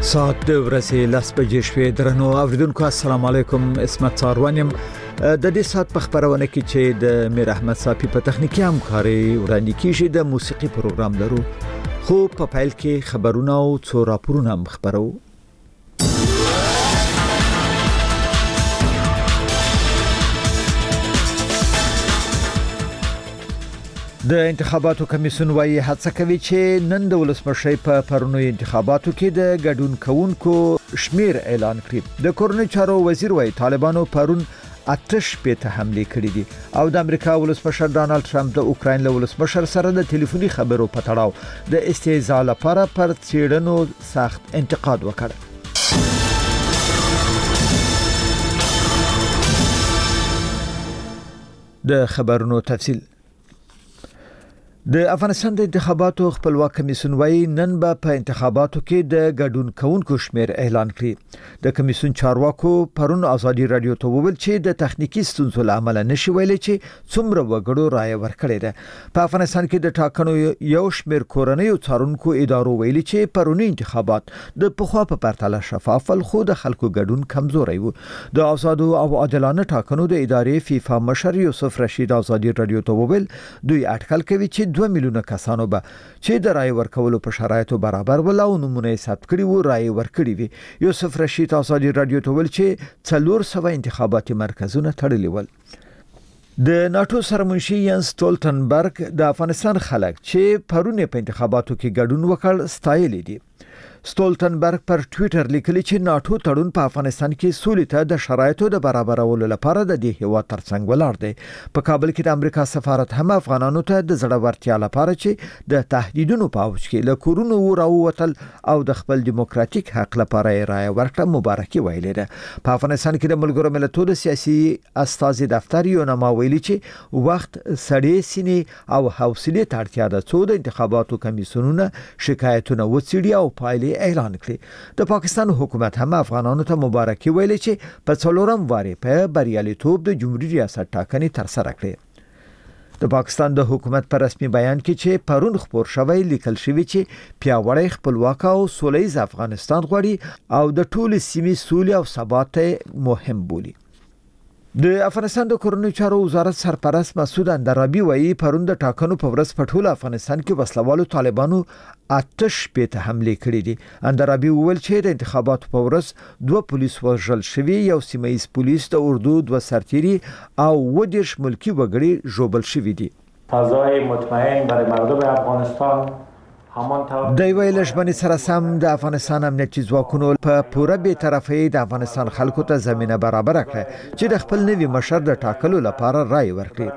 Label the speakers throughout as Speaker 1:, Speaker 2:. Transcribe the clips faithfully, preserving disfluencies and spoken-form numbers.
Speaker 1: ساعت د ورځې لاس بجې شوې درنو اوریدونکو السلام علیکم اسمت ساروانیم د دې سات په خبرونه کې چې د میر احمد صافي په تخنیکی همکاري وړاندې کیږي د موسیقي پروګرام لرو خو په فایل کې خبرونه او څو راپورونه هم خبرو د انتخاباتو کمیسیون وايي هڅه کوي چې نن د ولسمشر په پرونی انتخاباتو کې د ګډون کوونکو شمیر اعلان کړي د کورنۍ چارو وزیر وايي طالبانو پرون آتش په حمله کړې دي او د امریکا ولسمشر ډانلډ ټرمپ د اوکرين له ولسمشر سره د ټلیفوني خبرو په تړاو د استهزاء لپاره پر چیرنو سخت انتقاد وکړ د خبرونو تفصیل د افغانستان د انتخاباتو خپلواک کمیسیون وايي نن به په انتخاباتو کې د ګډون کوونکو شمیر اعلان کړي د کمیسیون چارواکو پرون ازادي رادیو ته وویل چې د تخنیکی ستونزو لامل نشي ویلي چې څومره وګړو رائے ورکړي ده په افغانستان کې د ټاکنو یو شمیر کورنۍ او څارونکو ادارو ویلي چې پرونی انتخابات د پخوا په پرتله شفاف خو د خلکو ګډون کمزوري وو د آزادو او عادلانه ټاکنو د ادارې فیفا مشر یوسف رشید ازادي رادیو ته وویل دوی اټکل کوي چې دوه میلیونه کسانو به چې د رائے ورکولو په شرایطو برابر ولاو نمونه ثبت کړي وو رائے ورکړي وي یوسف رشید ازادي رادیو ته ویل چې څلور سوه انتخاباتي مرکزونه تړلي ول د ناتو سرمنشي ینس ستولتنبرګ د افغانستان خلک چې پرونه په انتخاباتو کې ګډون وکړ ستایل دي ستولتنبرګ پر ټوئیټر لیکلی چې ناتو تړون په افغانستان کې سولې ته د شرایطو د برابرولو لپاره د دې هیواد ترڅنګ ولاړ دی په کابل کې د امریکا سفارت هم افغانانو ته د زړورتیا لپاره چې د تهدیدونو په اوج کې له کورونو راووتل او د خپل دیموکراتیک حق لپاره رائے ورکړه مبارکي ویلې ده په افغانستان کې د ملګرو ملتونو د سیاسي استازي دفتر یو نامه ویلي چې وخت سړې سینې او حوصله ته اړتیا ده څو د انتخاباتو کمیسیونونه شکایتونه وڅېړي او پایلې اعلان کړي د پاکستان حکومت هم افغانانو ته مبارکي ویلې چې په څلورم واري په بریالیتوب د جمهوریت ریاست ټاکنې تر سره کړې د پاکستان د حکومت پر رسمي بیان کې چې پرون خبر شوی لیکل شوی چې پیاوړی خپلواک او سولهییز افغانستان غواړي او د ټول سیمې سولې او ثبات مهم بولي د افغانستان د کورنۍ چارو وزارت سرپرست مسعود اندرابي وایي پرون د ټاکنو په ورځ په ټول افغانستان کې وسلوالو طالبانو آتش په حمله کړې دي اندرابي وویل چې د انتخاباتو په ورځ دوه پولیس وژل شوي یو سیمایي پولیس د اردو دوه سرتیري او ودیش ملکی وګړي ژوبل شوي دي
Speaker 2: فضای مطمئن برای مردم افغانستان
Speaker 1: د ویل ژبنې سره سم د افغانستان امنیتي ځواکونو په پوره بې طرفۍ د افغانستان خلکو ته زمينه برابر کړه چې د خپل نوي مشر د ټاکلو لپاره رائے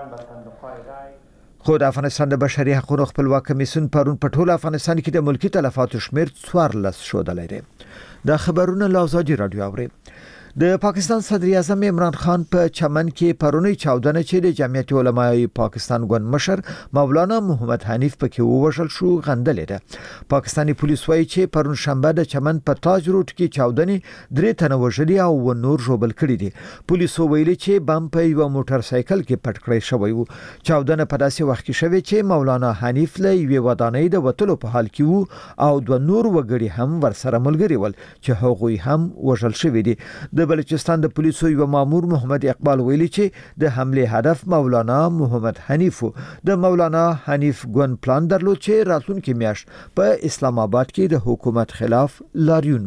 Speaker 1: ورکړي خو د افغانستان د بشري حقوقو خپلواک کمیسیون پرون په ټول افغانستان کې د ملکی تلفاتو شمیر څوارلس شودلې دي د خبرونو لازادي رادیو اوري د پاکستان صدر اعظم عمران خان په چمن کې پرونی چاودنه چې د جمعیت علماء پاکستان ګوند مشر مولانا محمد حنیف پکې ووژل شو غندلې ده پاکستانی پولیس وايي چې پرون شنبه د چمن په تاج روډ کې چاودنې درې تنه وژلي او نور ژوبل کړي دي پولیسو ویلي چې بم په یو موټر سایکل کې پټ کړی شوی وو چاودنه په داسې وخت کې شوی چې مولانا حنیف له یوې ودانۍ د وټلو په حال کې وو او دوه نور وګړي هم ورسره ملګري ول چې هغوی هم وژل شوی دي د بلوچستان د پولیسو یو مامور محمد اقبال ویلي چې د حمله هدف مولانا محمد حنیف د مولانا حنیف ګوند پلان درلود چې راتلونکي میاشت په اسلام آباد کې د حکومت خلاف لاریون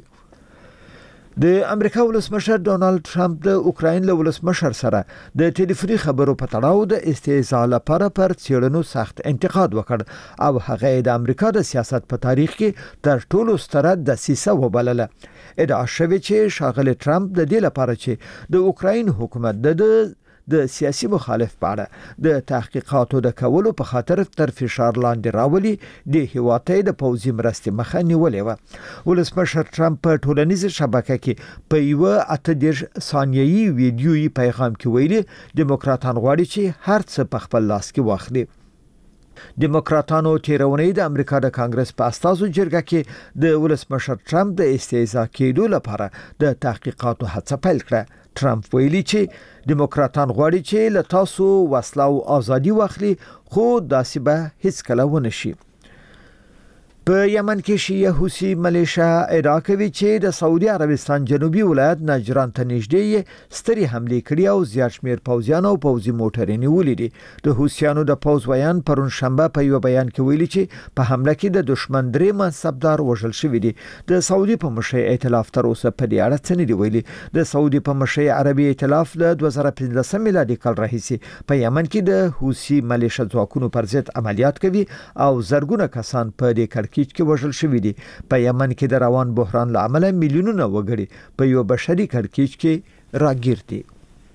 Speaker 1: وکړي د امریکا ولسمشر ډانلډ ټرمپ د اوکرين له ولسمشر سره د ټلیفوني خبرو په تړاو د استهزاء لپاره پر چیرنو سخت انتقاد وکړ او هغه د امریکا د سیاست په تاریخ کې تر ټولو ستره دسیسه وبلله ادعا شوی چې شاغل ټرمپ د دې لپاره چې د اوکرين حکومت د د سیاسي مخالف په اړه د تحقیقاتو د کولو په خاطر تر فشار لاندې راولي د هیواته د پوزي مرستې مخه نیولې و ولسمشر ټرمپ په ټولنیزه شبکه کې په یو اته دیرش ثانیه‌ای ویډیویي پیغام کې ویلي دیموکراتان غواړي چې هر څه په خپل لاس کې واخلي دیموکراتانو تیرونی د امریکا د کانګرس په استازو جرګه کې د ولسمشر ټرمپ د استهزاء کېدو لپاره د تحقیقاتو هڅه پیل کړه ټرمپ ویلي چې دیموکراتان غواړي چې له تاسو وسله او ازادي واخلي خو داسې به هیڅ کله ونه شي په یمن کې شیعه حوثي ملیشیا ادعا کوي چې د سعودي عربستان جنوبي ولایت نجران ته نږدې ستري حمله کړې او زیات شمېر پوځیان او پوځي موټرې نیولې دي. د حوثیانو د پوځ ویان پرون شنبه په یو بیان کې ویلي چې په حمله کې د دشمن درې منصبدار وژل شوی دي. د سعودي په مشرۍ ائتلاف تر اوسه په دې اړه څه نه دی ویلي. د سعودي په مشرۍ عربي ائتلاف له دوه زره پنځلسم میلادي کال راهیسې په یمن کې د حوثي ملیشیا ځواکونو پر ضد عملیات کوي او زرګونه کسان په دې کړکېچ کې وژل شوي دي. په یمن کې د روان بحران له امله میلیونونه وګړي په یو بشري کړکېچ کې راګیر دي.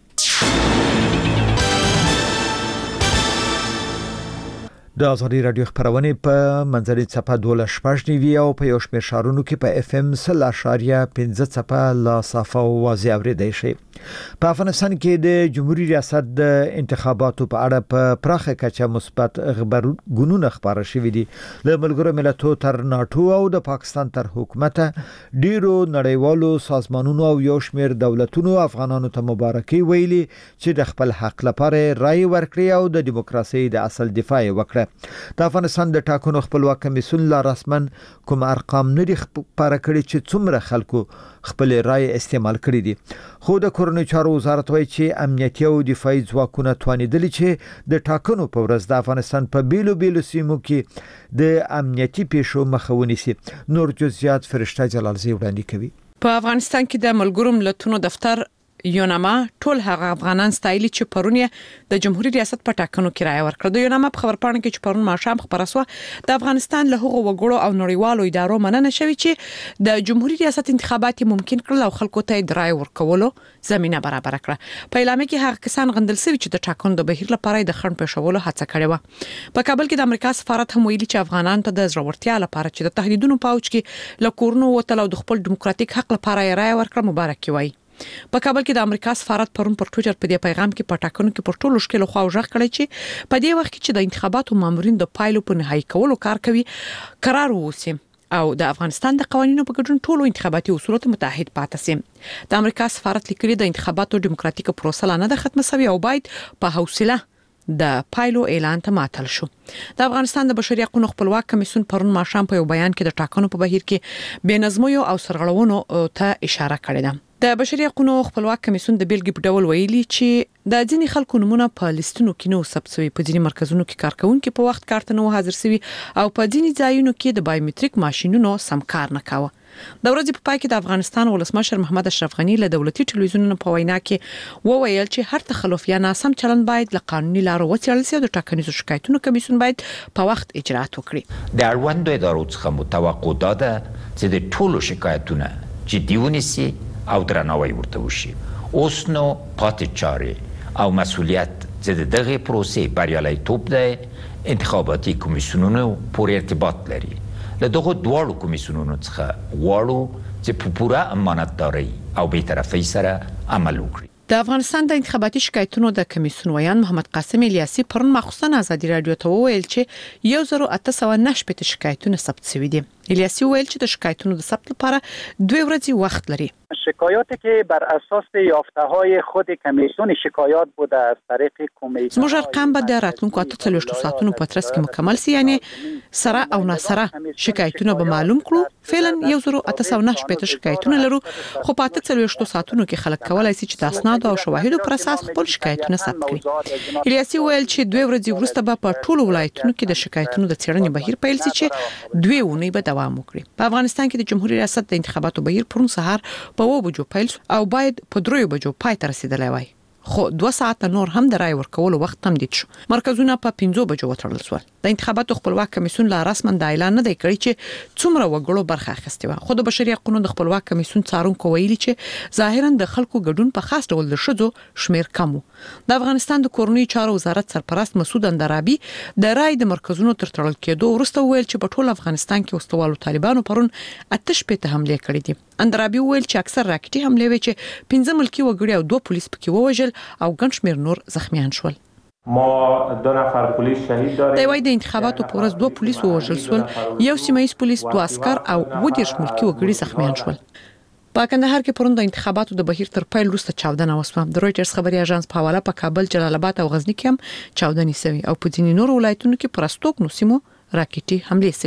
Speaker 1: د ازادي رادیو خبرونه په منځنۍ صفحه دوله شپږ نیوي او په یو شمېر شارونو کې په اف ام سل اشاریه پنځه صفحه لا صفه واضح اوریدئ شي. په افغانستان کې د جمهوریت ریاست د انتخاباتو په اړه په پراخه کچه مثبت خبرونه خبره شوې دي. د ملګرو ملتونو تر ناتو او د پاکستان تر حکومت ډیرو نړیوالو سازمانونو او یو شمېر دولتونو افغانانو ته مبارکي ویلي چې د خپل حق لپاره رائے ورکړي او د دیموکراسي د اصل دفاع وکړي. د افغانستان د ټاکنو خپلواک کمیسیون لا رسمن کوم ارقام نه دي خبره کړي چې څومره خلکو خپل رائے استعمال کړي دي. خو د کورنۍ چارو وزارت وایي چې امنیتي او دفاعي ځواکونه توانیدل چې د ټاکنو په ورځ د افغانستان په بیلو بیلو سیمو کې د امنیتي پیښو مخه ونیسي. نور جزئیات فرشته جلالزی وړاندې کوي.
Speaker 3: په افغانستان کې د ملګرو ملتونو دفتر یوناما ټول هغه افغانان ستایلی چې پرونی د جمهوریت ریاست په ټاکنو کې رائے ورکړه. د یوناما په خبرپاڼه کې چې پرون ماښام خبره شوه د افغانستان له هغو وګړو او نړیوالو ادارو مننه شوې چې د جمهوریت ریاست انتخابات ممکن کړل او خلکو ته د رائے ورکولو زمينه برابر کړه. په اعلان کې هغه کسان غندل شوي چې د ټاکنو د بهیر لپاره د خنډ پېښولو هڅه کړې و. په کابل کې د امریکا سفارت هم ویلي چې افغانان ته د ضرورتیا لپاره چې د تهدیدونو پاوچ کې له کورونو وتل او د خپل دیموکراتیک حق لپاره رائے ورکړه مبارکي وایي. په کابل کې د امریکا سفارت پرون پر ټویټر په دې پیغام کې په ټاکنو کې پر ټولو شکل خو ژغ کړی چې په دې وخت کې چې د انتخاباتو مامورین د پایلو په نهایی کولو کار کوي قرار ووسی او د افغانستان د قوانینو په ګډون ټولو انتخاباتي اصولو ته متحد پاتې سي. د امریکا سفارت لیکلي د انتخاباتو دیموکراتیک پروسه نه د ختمه سوي او باید په حوصله د پایلو اعلان ته ماتل شو. د افغانستان د بشري حقوقو خپلواک کمیسیون پرون ماښام په یو بیان کې د ټاکنو په بهیر کې بېنظمۍ او سرغړونو ته اشاره کړې ده. د بشري حقوقو خپلواک کمیسیون د بیلګې په ډول ویلي چې د ځینې خلکو نمونه په لیستونو کې نو ثبت شوی، په ځینې مرکزونو کې کارکونکو په وخت کارت نه حاضر شوی او په ځینې ځایونو کې د بایومټریک ماشینونو سم کار نه کاوه. د ورځې په پای کې د افغانستان ولسمشر محمد اشرف غنی له دولتي ټلویزیونونو په وینا کې وویل چې هر تخلف یا ناسم چلند باید له قانوني لارو وڅېړل شي او د ټاکنیزو شکایتونو کمیسیون باید په وخت اجرات وکړي.
Speaker 4: د اړوندو ادارو څخه متوقع ده چې د ټولو شکایتونو جدي ونیسي او درناوی ورته وشي. اوس نو پاتې چارې او مسؤلیت چې دغه پروسې بریالیتوب ده انتخاباتي کمیسیونونو پورې ارتباط لري. له دغه دواړو کمیسیونونو څخه غواړو چې په پوره امانتداري او بی‌طرفۍ سره عمل وکړي.
Speaker 3: د افغانستان د انتخاباتي شکایتونو د کمیسیون ویان محمد قاسم الیاسی پرون مخصوصا ازادي رادیو ته وویل چې یو زر او اته سوه نه شپږ شکایتونه ثبت شوي دي. الیاسی ویل چې د شکایتونو د ثبت لپاره دوه ورځې وخت لري.
Speaker 5: شکایاتی که بر اساس یافته‌های خود کمیسیون شکایات بوده از طریق کمیته
Speaker 3: زموږ ارقام به د راتلونکو اته څلوېښتو ساعتونو په ترڅ کې مکمل سي، یعنی سره او ناسره شکایتونه به معلوم کړو. فعلا یو زر او اته سوه نه شپږ شکایتونه لرو، خو په اته څلوېښتو ساعتونو کې خلک کولای شي چې د اسناد او شواهدو پر اساس خپل شکایتونه ثبت کړي. الیاسی ویل چې دوه ورځې وروسته به په ټولو ولایتونو کې د شکایتونو د څېړنې بهیر پیل شي چې دوه ونې به دوام وکړي. په افغانستان کې د جمهوریت ریاست د انتخاباتو بهیر پرون سهار په اوه بجو پیل او باید په دریو بجو پای ته رسیدلی وای، خو دوه ساعته نور هم د رای ورکولو وخت تمدید شو. مرکزونه په پنځو بجو وتړل شول. د انتخاباتو خپلواک کمیسیون لا رسمن د اعلان نه دی کړی چې څومره وګړو برخه اخیستې وه، خو د بشري حقوقو د خپلواک کمیسیون څارونکو ویلي چې ظاهرا د خلکو ګډون په خاص ډول د ښځو شمیر کم و. د افغانستان د کورنۍ چارو وزارت سرپرست مسعود اندرابي د رای د مرکزونو تر تړل کېدو وروسته ویل چې په ټول افغانستان کې وسلوالو طالبانو پرون اته شپېته حملې کړې دي. اندرابي ویل چې اکثر راکټي حملې وې چې پنځه ملکي وګړي او دوه پولیس پکې ووژل او ګڼ شمېر نور زخمیان شول.
Speaker 2: ما دو نفر پولیس شهید داریم.
Speaker 3: د وای د انتخاباتو په ورځ دوه پولیس ووژل شول، یو سیمایي پولیس، دوه عسكر او اووه دېرش ملکي وګړي زخمیان شول. په کندهار کې پرون د انتخاباتو د بهیر تر پیل وروسته چاودنه وسوه. د رويټرز خبري اژانس په حواله په کابل، جلال آباد او غزنی کې هم چاودنې شوې او په ځینې نورو ولایتونو کې پر استوګنو سیمو راکټي حملې شوې دي.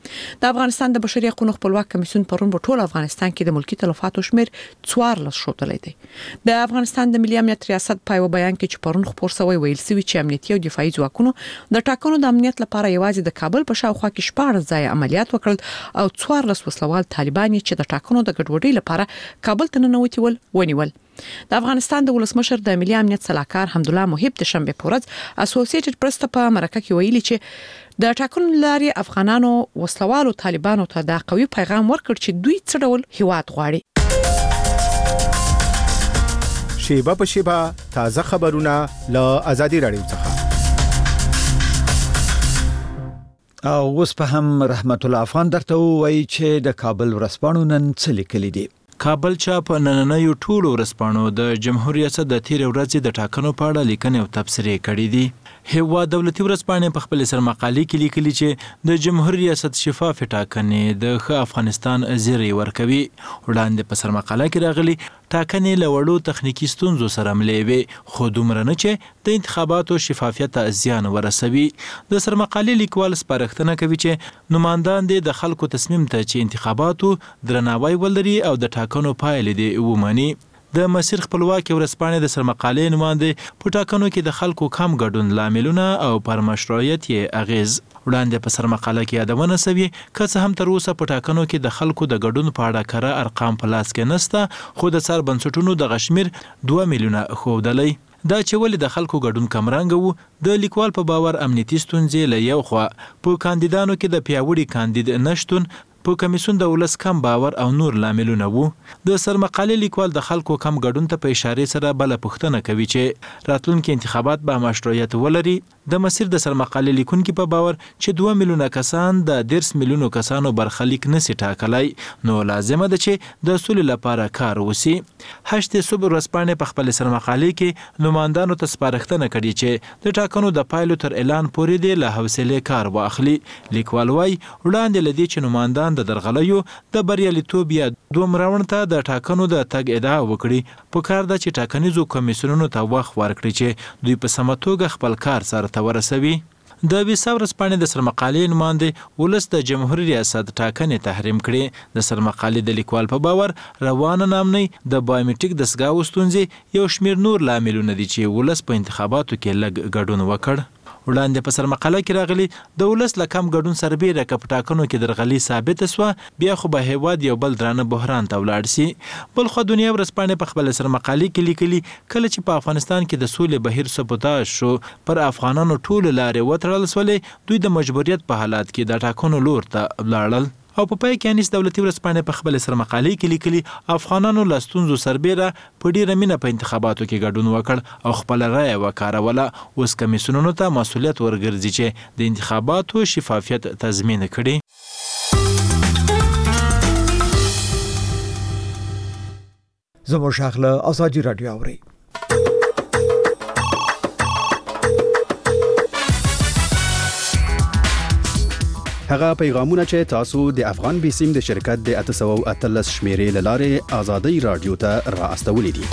Speaker 3: د افغانستان د بشري حقوقو خپلواک کمیسیون پرون په ټول افغانستان کې د ملکی تلفاتو شمیر څوارلس شوتلی دی. د افغانستان د ملي امنیت ریاست په یو بیان کې چې پرون خبر شوی ویل سوي چې امنیتي او دفاعي ځواکونو د ټاکنو د امنیت لپاره یوازې د کابل په شاوخوا کې شپږ ځای عملیات وکړل او څوارلس وسلوال طالبان چې د ټاکنو د ګډوډۍ لپاره کابل ته ننوتي ول ونیول. د افغانستان د ولسمشر د ملي امنیت صلاحکار حمدالله محب د شنبه په ورځ اسوسییټډ پریس ته په مرکه کې ویلي چې د ټاکنو لاري افغانانو وسلوالو طالبانو ته دا قوي پیغام ورکړ چې دوی څه ډول هیواد غواړي.
Speaker 6: شیبه په شیبه تازه خبرونه له آزادي رادیو څخه.
Speaker 1: او اوس په هم رحمت الله افغان درته وایي چې د کابل ورځپاڼو نن څه لیکلي دي.
Speaker 7: کابل چاپ نننیو ټولو ورځپاڼو د جمهوریت ریاست د تیر ورځې د ټاکنو په اړه لیکنې او تبصرې کړې دي. هوا دولتي ورځپاڼې په خپل سرمقالي کې لیکلي چې د جمهوریت ریاست شفاف ټاکنې د ښه افغانستان زیری ورکوي. وړاندې په سرمقاله کې راغلي ټاکنې له وړو تخنیکی ستونزو سره ملې وي خو دومره نه چې د انتخاباتو شفافیت ته زیان ورسوي. د سرمقالي لیکوال سپارښتنه کوي چې نمائندان د خلکو تصمیم ته چې انتخاباتو درناوی ولري او د ټاکنو پایلې دې ومني. د مسیر خپلواکي ورځپاڼې د سرمقالې نماینده په ټاکنو کې د خلکو کم ګډون لاملونه او پر مشروعیت یې اغیز. وړاندې په سرمقاله کې یادونه شوې که څه هم تر اوسه په ټاکنو کې د خلکو د ګډون په اړه کره ارقام په لاس کې نشته خو د څار بنسټونو د غشمیر دوه میلیونه ښودلی. دا چې ولې د خلکو ګډون کمرنګ وو د لیکوال په باور امنیتي ستونزې له یو خوا په کاندیدانو کې د پیاوړي کاندید نشټون په کمیسیون د ولس کم باور او نور لاملونه وو. د سرمقالې لیکوال د خلکو کم ګډون ته په اشاره سره بل پوښتنه کوي چې راتلونکي انتخابات به مشروعیت ولري. د مسیر د سرمقالې لیکونکو په باور چې دوه میلیونه کسان د ډیرس میلیونو کسانو برخلیک نسی ټاکلای نو لازمه ده چې د سولې لپاره کار وسی. هشت صبح ورځپاڼې په خپل سرمقالې کې نمائندانو ته سپارښتنه کړې چې د ټاکنو د پایلو تر اعلان پورې د له حوصله کار واخلي. لیکوال وايي وړاندې لدی چې نمائندان د درغلیو د بریالیتوب یا دوم راوند ته د ټاکنو د تګ ادعا وکړي. په کار د چې ټاکنیزو کمیسیونونو ته وخت ورکړي چې دوی په سمه توګه خپل کار سره ورسوي. د ویسا ورځپاڼې د سرمقالې نماینده ولس د جمهوریت ریاست ټاکنې تحریم کړي. د سرمقالې د لیکوال په باور روانه نامنۍ د بایومټریک دستګاو ستونزې یو شمیر نور لاملونه دي چې ولس په انتخاباتو کې لږ ګډون وکړ. وړاندې په سرمقاله کې راغلي د ولس له کم ګډون سربېره که په ټاکنو کې درغلي ثابته سوه بیا خو به هیواد یو بل درانه بحران ته ولاړ سي. بلخو دنیا ورځپاڼې په خپل سرمقالې کې لیکلي کله چې په افغانستان کې د سولې بهیر سبوتاژ شو پر افغانانو ټول لارې وتړل سولې دوی د مجبوریت په حالات کې د ټاکنو لور ته ولاړل. او په پای کې انیس دولتي ورځپاڼې په خپل سرمقالې کې لیکلي افغانانو له ستونزو سربېره په ډیره مینه په انتخاباتو کې ګډون وکړ او خپل رایه وکاروله. اوس کمیسیونونو ته مسؤلیت ورګرځي چې د انتخاباتو شفافیت تضمین کړي.
Speaker 1: زموږ شاخله آزادي رادیو اوري.
Speaker 6: هغه پیغامونه چې تاسو د افغان بیسیم د شرکت د اته سوه او اتلس شمیرې لاره آزادي رادیو ته را استولې دي.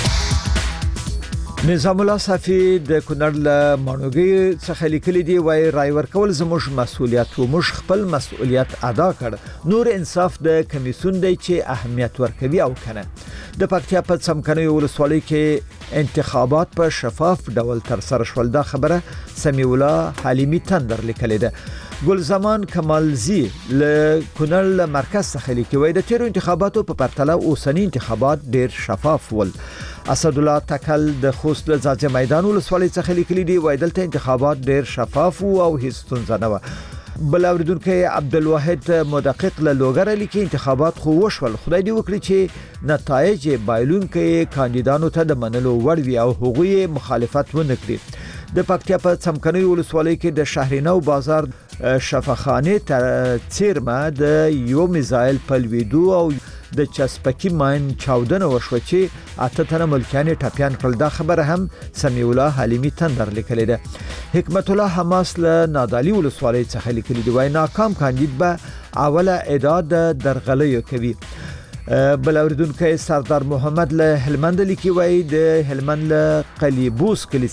Speaker 1: نظام الله صافي د کونړ له مانوګي څخه لیکلي دی وای رای ورکول زموږ مسؤلیت او موږ خپل مسؤلیت ادا کړ. نور انصاف د کمیسیون دی چې اهمیت ورکوي او کنه. د پکتیا په څمکنیو ولسوالۍ کې انتخابات په شفاف ډول تر سره شول. دا خبره سمیع الله حلیمی تندر لیکلې ده. ګل زمان کمالزی له کونړ له مرکز څخه لیکي وای د تیرو انتخاباتو په پرتله اوسنی انتخابات ډیر شفاف ول. اسد الله تکل د خوست له ځاځي میدان ولسوالۍ څخه لیکلي دی وای دلته انتخابات ډیر شفاف او هیڅ ستونزه نه و. بل اوریدونکو عبدالواحد مدقق له لوګر لیکي انتخابات خو وشول خدای دې وکړي چې نتایج بایلونکو کاندیدانو ته د منلو وړ وي او هغوی مخالفت ونه کړي. د پکتیا په څمکنیو ولسوالۍ کې د شهرینو بازار شفاخانه تر چیرمه د یو میزایل پلویدو او د چسپکی ماین چاودنه وشو چې اته تنه ملکیان ټاپیان کړل. دا خبره هم سمیع الله حلیمی تندر لیکلې ده. حکمت الله حماس له نادالی ولسوالۍ څخه لیکلي دی وای ناکام کاندید به اوله ادعا د درغلیو کوي. بل اوریدونکو سردار محمد له هلمند لیکي وای د هلمند له قلیبوس کلی